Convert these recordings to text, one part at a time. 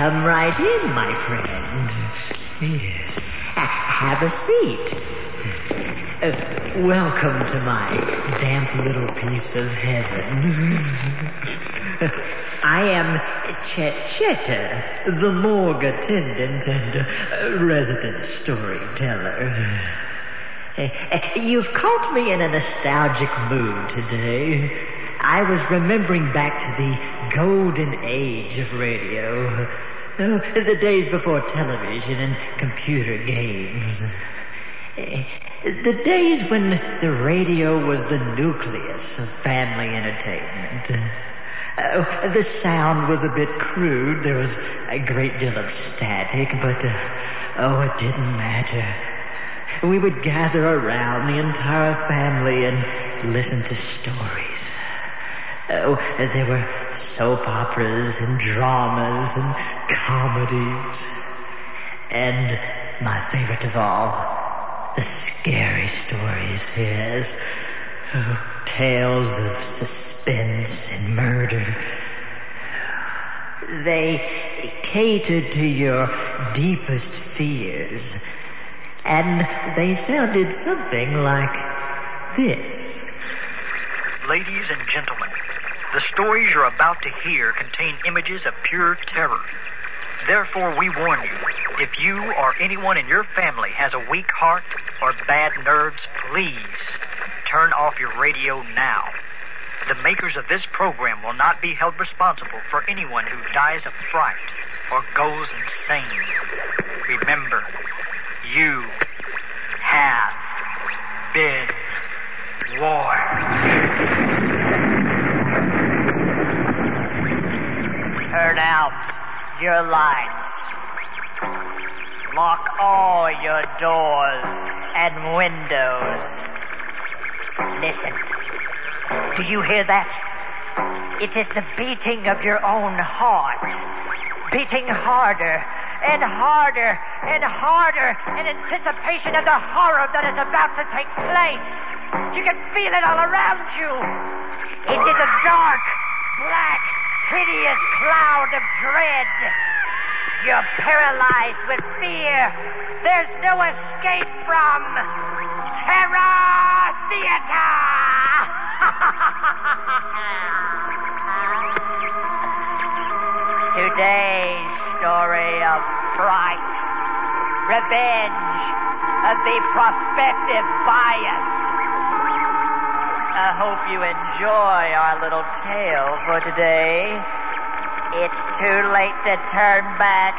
Come right in, my friend. Yes. Have a seat. Welcome to my damp little piece of heaven. I am Chetta, the morgue attendant and resident storyteller. You've caught me in a nostalgic mood today. I was remembering back to the golden age of radio. The days before television and computer games. The days when the radio was the nucleus of family entertainment. The sound was a bit crude. There was a great deal of static, but, it didn't matter. We would gather around, the entire family, and listen to stories. There were soap operas and dramas and comedies. And my favorite of all, the scary stories, yes. Tales of suspense and murder. They catered to your deepest fears. And they sounded something like this. Ladies and gentlemen, the stories you're about to hear contain images of pure terror. Therefore, we warn you, if you or anyone in your family has a weak heart or bad nerves, please turn off your radio now. The makers of this program will not be held responsible for anyone who dies of fright or goes insane. Remember, you have been warned. Turn out your lights. Lock all your doors and windows. Listen. Do you hear that? It is the beating of your own heart. Beating harder and harder and harder in anticipation of the horror that is about to take place. You can feel it all around you. It is a dark, black, hideous cloud of dread. You're paralyzed with fear. There's no escape from Terror Theater! Today's story of fright, revenge, of the prospective bias. I hope you enjoy our little tale for today. It's too late to turn back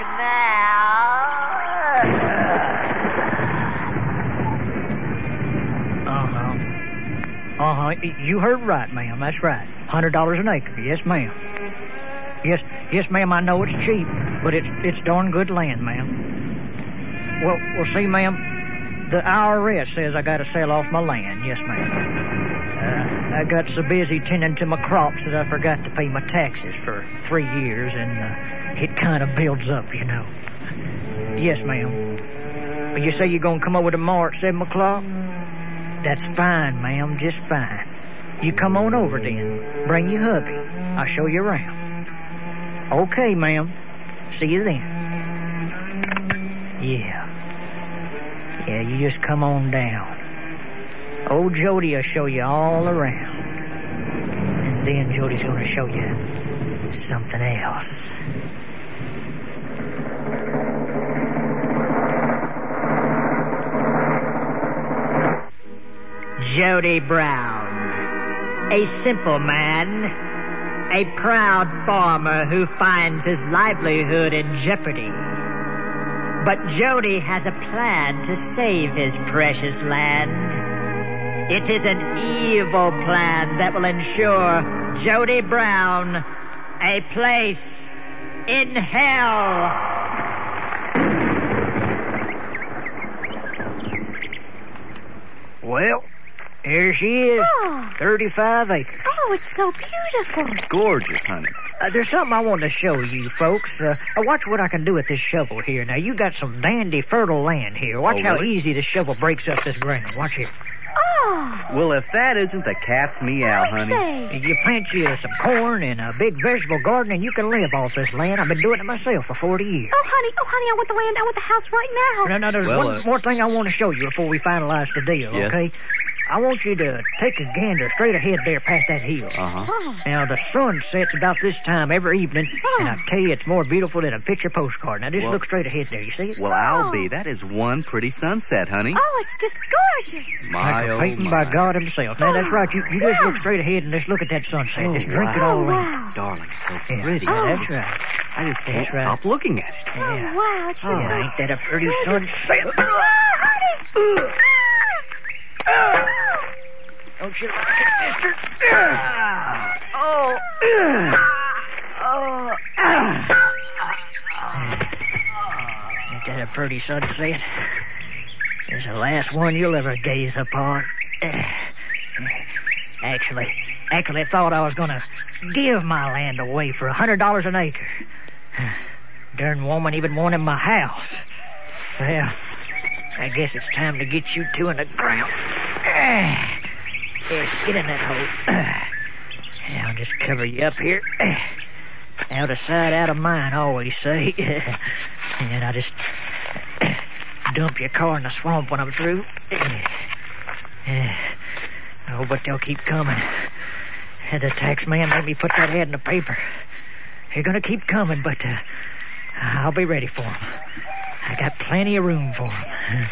now. You heard right, ma'am. That's right. $100 an acre. Yes, ma'am. Yes, ma'am. I know it's cheap, but it's darn good land, ma'am. Well, see, ma'am, the IRS says I got to sell off my land. Yes, ma'am. I got so busy tending to my crops that I forgot to pay my taxes for 3 years, and it kind of builds up, you know. Yes, ma'am. You say you're going to come over tomorrow at 7 o'clock? That's fine, ma'am, just fine. You come on over then. Bring your hubby. I'll show you around. Okay, ma'am. See you then. Yeah, you just come on down. Old Jody will show you all around. And then Jody's going to show you something else. Jody Brown, a simple man, a proud farmer who finds his livelihood in jeopardy. But Jody has a plan to save his precious land. It is an evil plan that will ensure Jody Brown a place in hell. Well, here she is. Oh. 35 acres. Oh, it's so beautiful. Gorgeous, honey. There's something I want to show you folks. Watch what I can do with this shovel here. Now, you got some dandy fertile land here. Watch how really? easy the shovel breaks up this ground. Watch here. Oh. Well, if that isn't the cat's meow, honey. Say. You plant you some corn and a big vegetable garden, and you can live off this land. I've been doing it myself for 40 years. Oh, honey, I want the land. I want the house right now. No, there's one more thing I want to show you before we finalize the deal, yes. Okay? I want you to take a gander straight ahead there past that hill. Uh-huh. Oh. Now, the sun sets about this time every evening, and I tell you, it's more beautiful than a picture postcard. Now, just look straight ahead there. You see it? Well, I'll be. That is one pretty sunset, honey. Oh, it's just gorgeous. My, like a painting by God himself. Now, that's right. You just look straight ahead and just look at that sunset. Just drink it all in. Wow. Darling, it's so Yeah. pretty. Yeah, that's right. I just can't That's right. stop looking at it. Yeah. Oh, wow, it's just so... Yeah, ain't that a pretty sunset? honey. Don't you like it, mister? Ain't that a pretty sunset? It's the last one you'll ever gaze upon. Actually, I thought I was gonna give my land away for $100 an acre. Darn woman even wanted my house. Well, I guess it's time to get you two in the ground. Yes, get in that hole. I'll just cover you up here. Out of sight, out of mind, I always say. And I just dump your car in the swamp when I'm through. Oh, but they'll keep coming. The tax man made me put that ad in the paper. They're gonna keep coming, but I'll be ready for them. I got plenty of room for them.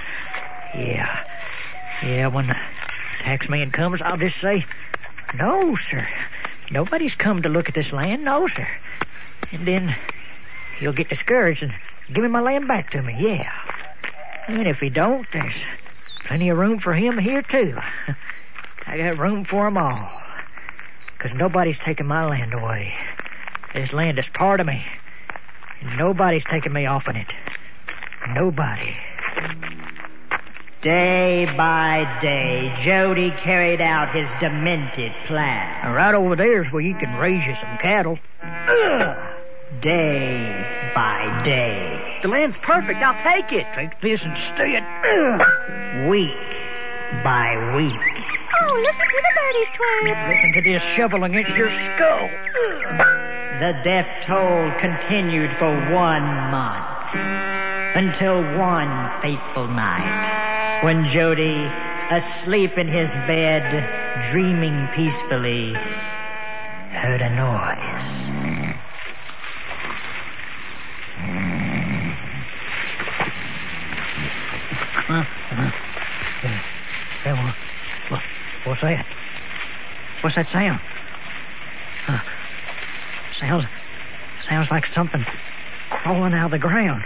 Yeah, when the tax man comes, I'll just say, no, sir. Nobody's come to look at this land, no, sir. And then he'll get discouraged and give me my land back to me, yeah. And if he don't, there's plenty of room for him here, too. I got room for them all. 'Cause nobody's taking my land away. This land is part of me. And nobody's taking me off of it. Nobody. Day by day, Jody carried out his demented plan. And right over there is where you can raise you some cattle. Day by day. The land's perfect. I'll take it. Take this instead. Week by week. Oh, listen to the birdies twerp. Listen to this shovel against your skull. The death toll continued for 1 month. Until one fateful night, when Jody, asleep in his bed, dreaming peacefully, heard a noise. What's that? What's that sound? Sounds like something crawling out of the ground.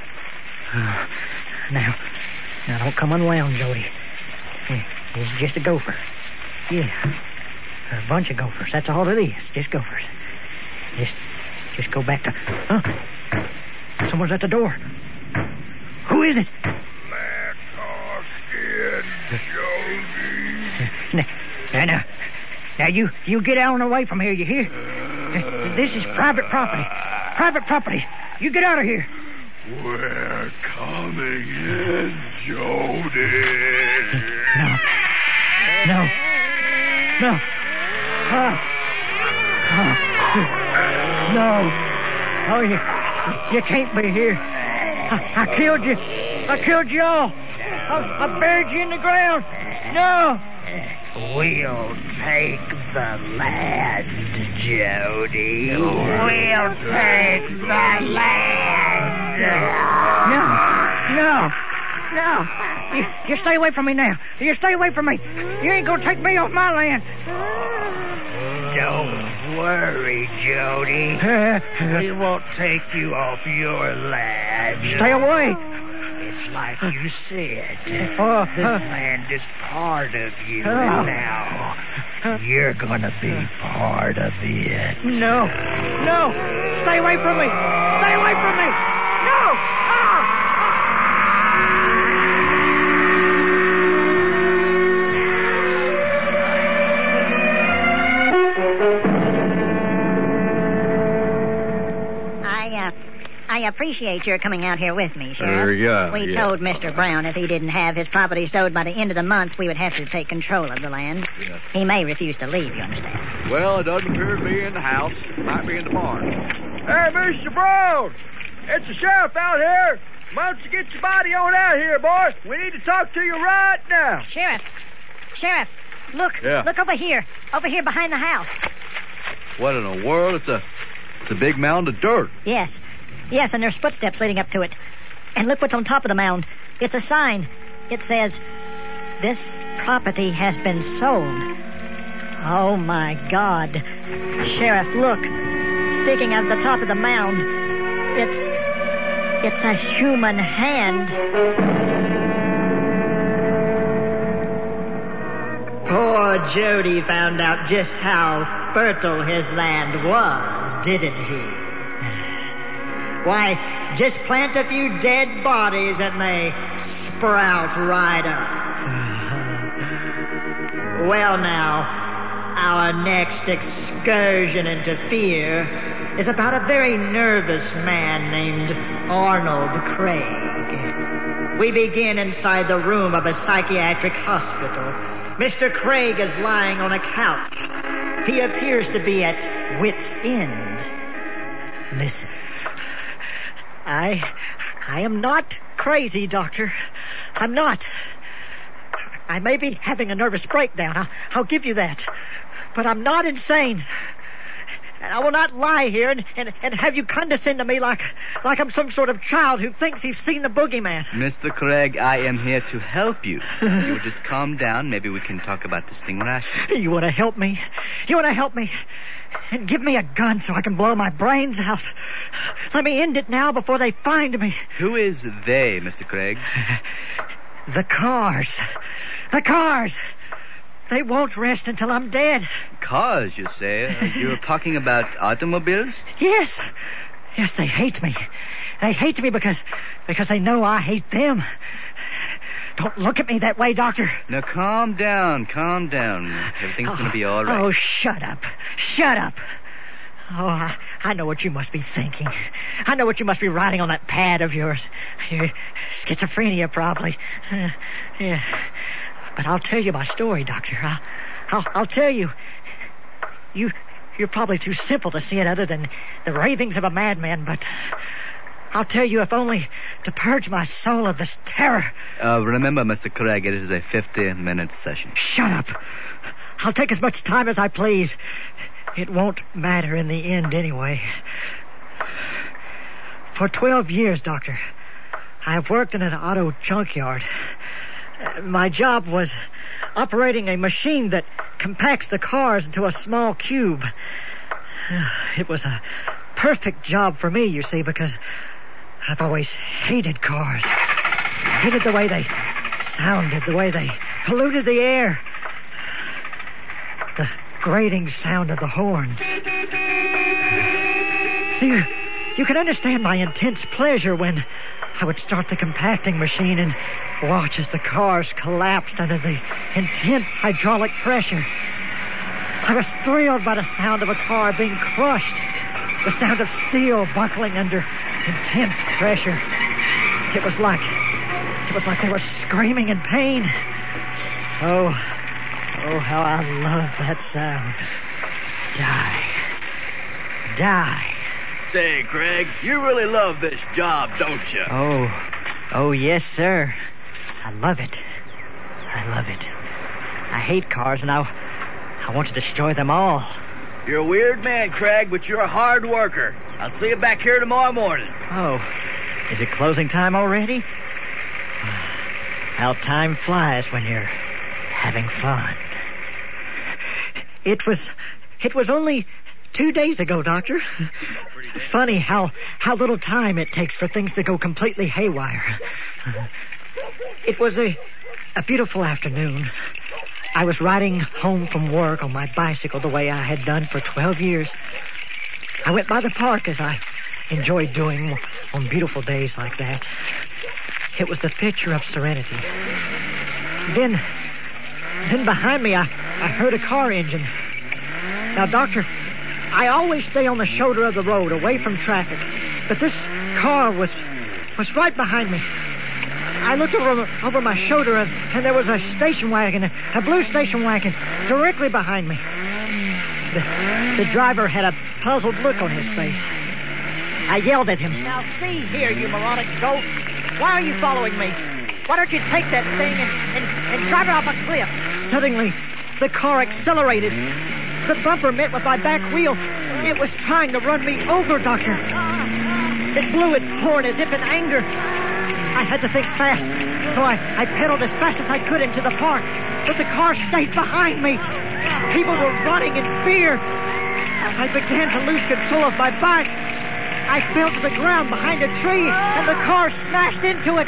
Now don't come unwound, Jody. It's just a gopher. Yeah, a bunch of gophers. That's all it is. Just gophers. Just go back to... Someone's at the door. Who is it? Now, you get out and away from here, you hear? This is private property. Private property. You get out of here. We're coming in, Jody. No. No. Oh, you can't be here. I killed you. I killed you all. I buried you in the ground. No. We'll take the land, Jody. We'll take the land. No. You stay away from me now. You stay away from me. You ain't gonna take me off my land. Don't worry, Jody. We won't take you off your land. Stay away. It's like you said. This land is part of you now. You're gonna be part of it. No. Stay away from me. Stay away from me. No. I appreciate your coming out here with me, Sheriff. Yeah, We yeah. told Mr. Brown if he didn't have his property sold by the end of the month, we would have to take control of the land. Yeah. He may refuse to leave, you understand. Well, it doesn't appear to be in the house. Might be in the barn. Hey, Mr. Brown! It's the sheriff out here. Why don't you get your body on out here, boy? We need to talk to you right now. Sheriff, look, Yeah. look over here behind the house. What in the world? It's a big mound of dirt. Yes, and there's footsteps leading up to it. And look what's on top of the mound. It's a sign. It says, "This property has been sold." Oh, my God. Sheriff, look. Sticking out the top of the mound. It's a human hand. Poor Jody found out just how fertile his land was, didn't he? Why, just plant a few dead bodies and they sprout right up. Well now, our next excursion into fear is about a very nervous man named Arnold Craig. We begin inside the room of a psychiatric hospital. Mr. Craig is lying on a couch. He appears to be at wit's end. Listen. I am not crazy, Doctor. I'm not. I may be having a nervous breakdown. I'll give you that. But I'm not insane. And I will not lie here and have you condescend to me like I'm some sort of child who thinks he's seen the boogeyman. Mr. Craig, I am here to help you. If you just calm down, maybe we can talk about this thing rationally. You want to help me? You want to help me? And give me a gun so I can blow my brains out. Let me end it now before they find me. Who is they, Mr. Craig? The cars. The cars. They won't rest until I'm dead. Cars, you say? You're talking about automobiles? Yes. Yes, they hate me. They hate me because they know I hate them. Don't look at me that way, Doctor. Now, calm down. Everything's going to be all right. Oh, shut up. Shut up. Oh, I know what you must be thinking. I know what you must be writing on that pad of yours. Your schizophrenia, probably. Yeah. But I'll tell you my story, Doctor. I'll tell you. You're probably too simple to see it other than the ravings of a madman, but I'll tell you if only to purge my soul of this terror. Remember, Mr. Craig, it is a 50-minute session. Shut up. I'll take as much time as I please. It won't matter in the end anyway. For 12 years, Doctor, I have worked in an auto junkyard. My job was operating a machine that compacts the cars into a small cube. It was a perfect job for me, you see, because I've always hated cars. I hated the way they sounded, the way they polluted the air. The grating sound of the horns. See, you can understand my intense pleasure when I would start the compacting machine and watch as the cars collapsed under the intense hydraulic pressure. I was thrilled by the sound of a car being crushed, the sound of steel buckling under intense pressure. It was like they were screaming in pain. Oh, how I love that sound. Die. Say, Craig, you really love this job, don't you? Oh, yes, sir. I love it. I hate cars, and I want to destroy them all. You're a weird man, Craig, but you're a hard worker. I'll see you back here tomorrow morning. Oh, is it closing time already? How time flies when you're having fun. It was only 2 days ago, Doctor. Funny how little time it takes for things to go completely haywire. It was a beautiful afternoon. I was riding home from work on my bicycle the way I had done for 12 years. I went by the park as I enjoyed doing on beautiful days like that. It was the picture of serenity. Then behind me, I heard a car engine. Now, Doctor, I always stay on the shoulder of the road, away from traffic. But this car was right behind me. I looked over my shoulder, and there was a station wagon, a blue station wagon, directly behind me. The driver had a puzzled look on his face. I yelled at him. Now see here, you moronic goat. Why are you following me? Why don't you take that thing and drive it off a cliff? Suddenly, the car accelerated. The bumper met with my back wheel. It was trying to run me over, Doctor. It blew its horn as if in anger. I had to think fast, so I pedaled as fast as I could into the park. But the car stayed behind me. People were running in fear. I began to lose control of my bike. I fell to the ground behind a tree, and the car smashed into it.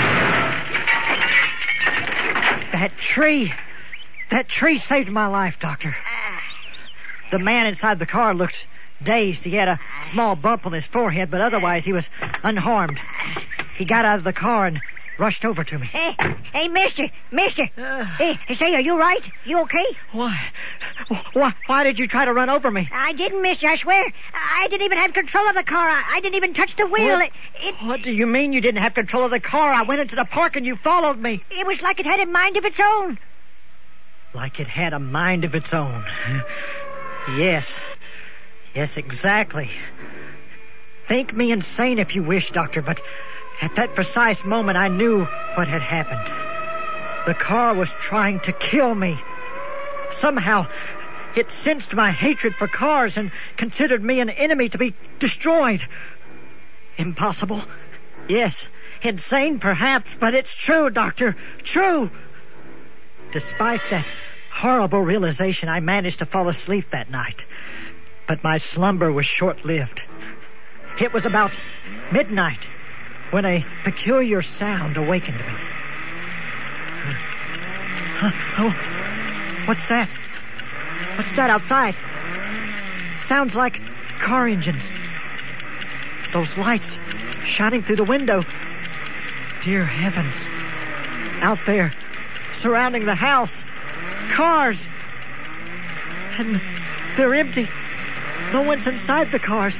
That tree saved my life, Doctor. The man inside the car looked dazed. He had a small bump on his forehead, but otherwise he was unharmed. He got out of the car and rushed over to me. Hey, mister. Hey, say, are you right? You okay? Why did you try to run over me? I didn't, mister, I swear. I didn't even have control of the car. I didn't even touch the wheel. What do you mean you didn't have control of the car? I went into the park and you followed me. It was like it had a mind of its own. Like it had a mind of its own. Yes, exactly. Think me insane if you wish, Doctor, but at that precise moment I knew what had happened. The car was trying to kill me. Somehow, it sensed my hatred for cars and considered me an enemy to be destroyed. Impossible? Yes. Insane, perhaps, but it's true, Doctor. True. Despite that horrible realization, I managed to fall asleep that night. But my slumber was short-lived. It was about midnight when a peculiar sound awakened me. Oh, what's that? What's that outside? Sounds like car engines. Those lights shining through the window. Dear heavens. Out there, surrounding the house, cars. And they're empty. No one's inside the cars.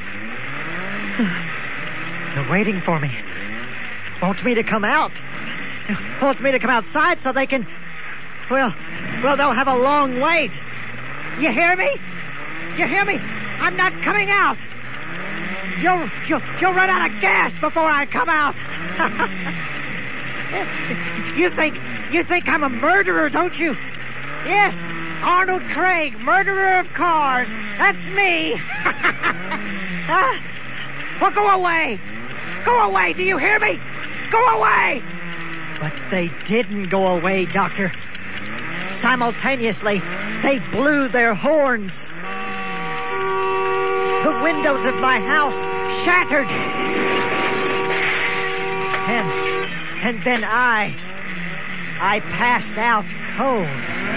They're waiting for me. Wants me to come out. Wants me to come outside so they can... Well, they'll have a long wait. You hear me? You hear me? I'm not coming out. You'll run out of gas before I come out. You think I'm a murderer, don't you? Yes, Arnold Craig, murderer of cars. That's me. Well, go away. Go away, do you hear me? Go away! But they didn't go away, Doctor. Simultaneously, they blew their horns. The windows of my house shattered. And then I passed out cold.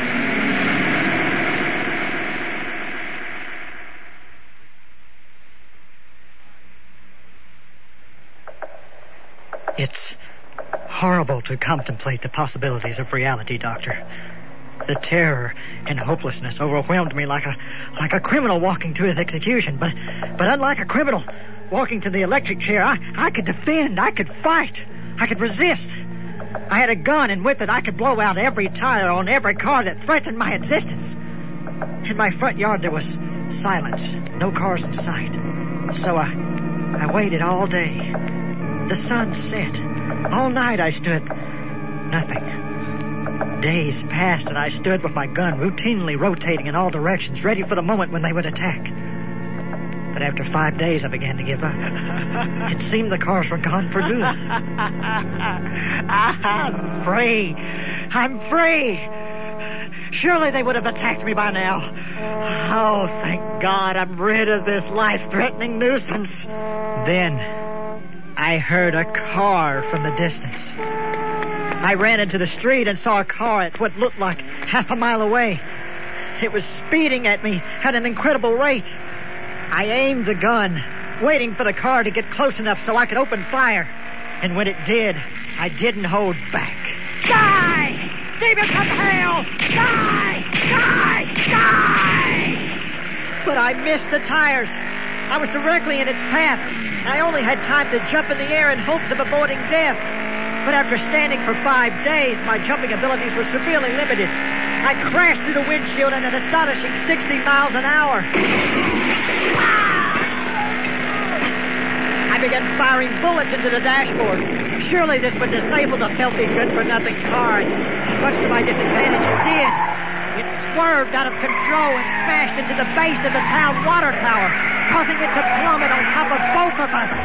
It's horrible to contemplate the possibilities of reality, Doctor. The terror and hopelessness overwhelmed me like a criminal walking to his execution. But unlike a criminal walking to the electric chair, I could defend, I could fight, I could resist. I had a gun, and with it I could blow out every tire on every car that threatened my existence. In my front yard there was silence, no cars in sight. So I waited all day. The sun set. All night I stood. Nothing. Days passed and I stood with my gun routinely rotating in all directions, ready for the moment when they would attack. But after 5 days I began to give up. It seemed the cars were gone for good. I'm free. I'm free. Surely they would have attacked me by now. Oh, thank God I'm rid of this life-threatening nuisance. Then I heard a car from the distance. I ran into the street and saw a car at what looked like half a mile away. It was speeding at me at an incredible rate. I aimed the gun, waiting for the car to get close enough so I could open fire. And when it did, I didn't hold back. Die! Demons from hell! Die! Die! Die! But I missed the tires. I was directly in its path. I only had time to jump in the air in hopes of avoiding death. But after standing for 5 days, my jumping abilities were severely limited. I crashed through the windshield at an astonishing 60 miles an hour. I began firing bullets into the dashboard. Surely this would disable the filthy, good-for-nothing car. Much to my disadvantage, it did. It swerved out of control and smashed into the base of the town water tower, causing it to plummet on top of both of us.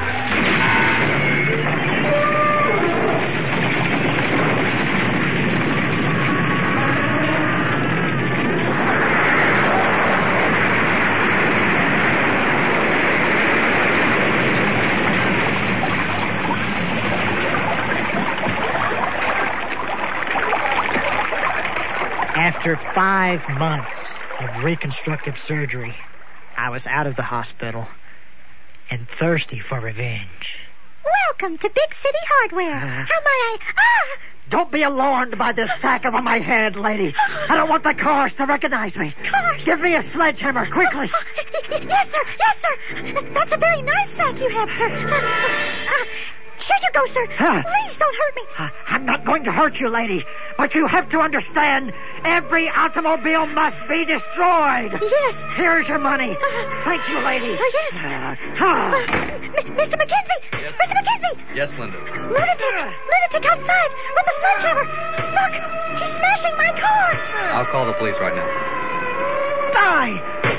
After 5 months of reconstructive surgery, I was out of the hospital and thirsty for revenge. Welcome to Big City Hardware. How may I... Don't be alarmed by this sack over my head, lady. I don't want the cars to recognize me. Cars? Give me a sledgehammer, quickly. Yes, sir. Yes, sir. That's a very nice sack you have, sir. Here you go, sir. Please don't hurt me. I'm not going to hurt you, lady. But you have to understand, every automobile must be destroyed. Yes. Here's your money. Thank you, lady. Yes. Mr. McKenzie. Yes. Mr. McKenzie. Yes, Linda. Lunatic outside with the sledgehammer. Look, he's smashing my car. I'll call the police right now. Die!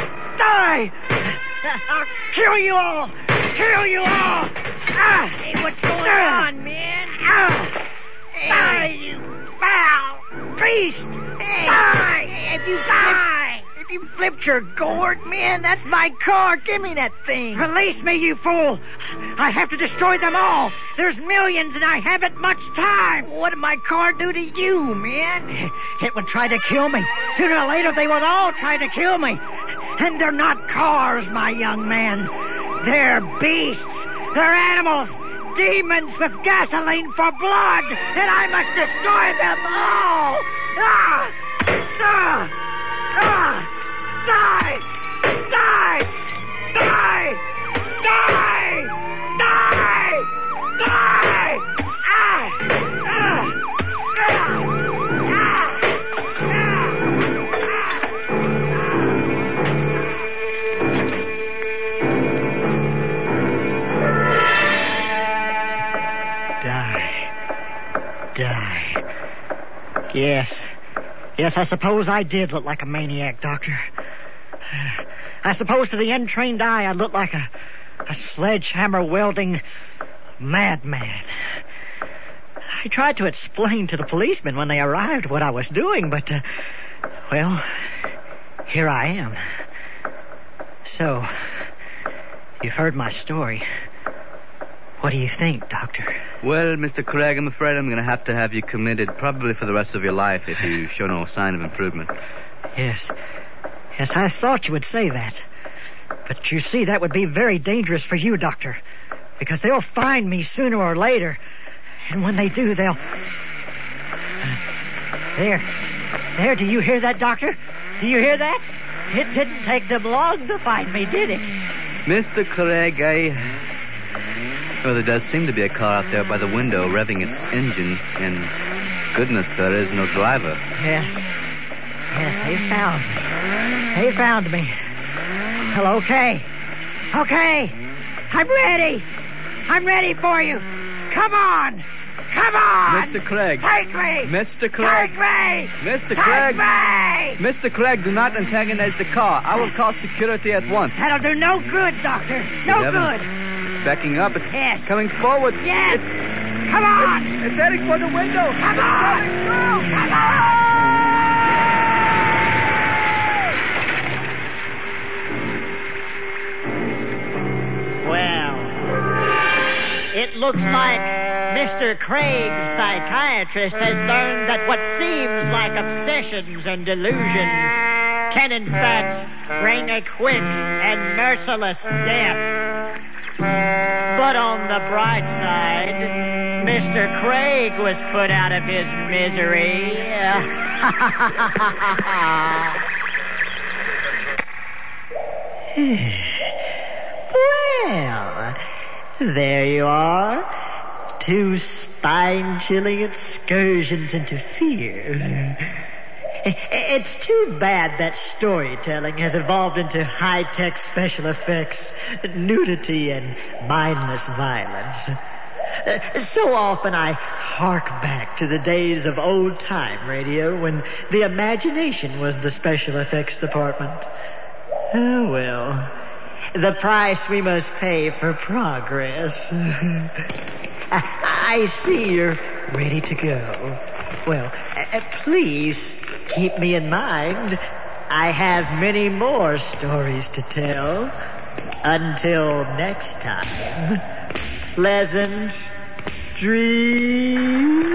I'll kill you all! Kill you all! Hey, what's going on, man? Die, you foul beast! Die! If you flipped your gourd, man, that's my car. Give me that thing. Release me, you fool! I have to destroy them all! There's millions and I haven't much time! What did my car do to you, man? It would try to kill me. Sooner or later, they would all try to kill me. And they're not cars, my young man. They're beasts. They're animals. Demons with gasoline for blood. And I must destroy them all. Die! Die! Die! Die! Die! Die! Die. Yes, I suppose I did look like a maniac, Doctor. I suppose to the untrained eye I looked like a sledgehammer-wielding madman. I tried to explain to the policemen when they arrived what I was doing, but, well, here I am. So, you've heard my story. What do you think, Doctor? Well, Mr. Craig, I'm afraid I'm going to have you committed probably for the rest of your life if you show no sign of improvement. Yes, I thought you would say that. But you see, that would be very dangerous for you, Doctor. Because they'll find me sooner or later. And when they do, they'll... There, do you hear that, Doctor? Do you hear that? It didn't take them long to find me, did it? Mr. Craig, well, there does seem to be a car out there by the window revving its engine, and goodness, there is no driver. Yes, they found me. Well, okay. I'm ready for you. Come on. Mr. Craig. Take me. Mr. Craig. Take me. Mr. Craig. Take me. Mr. Craig, do not antagonize the car. I will call security at once. That'll do no good, Doctor. No good. It's backing up. It's Yes. coming forward. Yes. Come on. It's heading for the window. Come on. Come on. Well, it looks like Mr. Craig's psychiatrist has learned that what seems like obsessions and delusions can in fact bring a quick and merciless death. But on the bright side, Mr. Craig was put out of his misery. Well, there you are. 2 spine-chilling excursions into fear. It's too bad that storytelling has evolved into high-tech special effects, nudity, and mindless violence. So often I hark back to the days of old-time radio when the imagination was the special effects department. Oh, well, the price we must pay for progress. I see you're ready to go. Well, please keep me in mind. I have many more stories to tell. Until next time, pleasant dreams.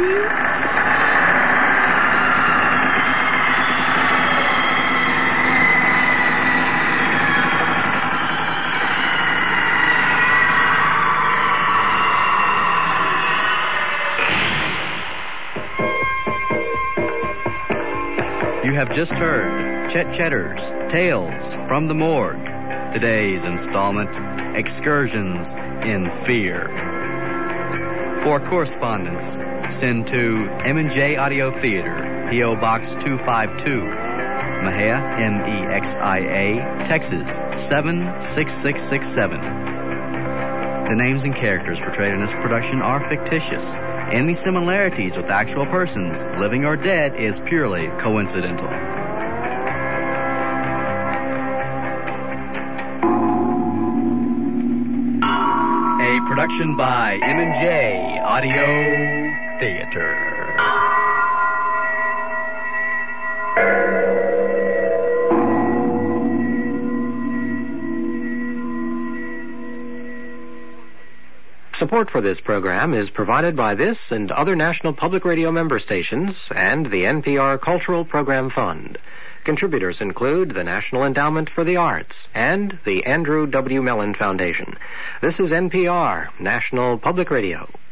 You have just heard Chet Cheddar's Tales from the Morgue. Today's installment, Excursions in Fear. For correspondence, send to M&J Audio Theater, P.O. Box 252, Mexia, M-E-X-I-A, Texas 76667. The names and characters portrayed in this production are fictitious. Any similarities with actual persons, living or dead, is purely coincidental. A production by M&J Audio Theater. Support for this program is provided by this and other National Public Radio member stations and the NPR Cultural Program Fund. Contributors include the National Endowment for the Arts and the Andrew W. Mellon Foundation. This is NPR, National Public Radio.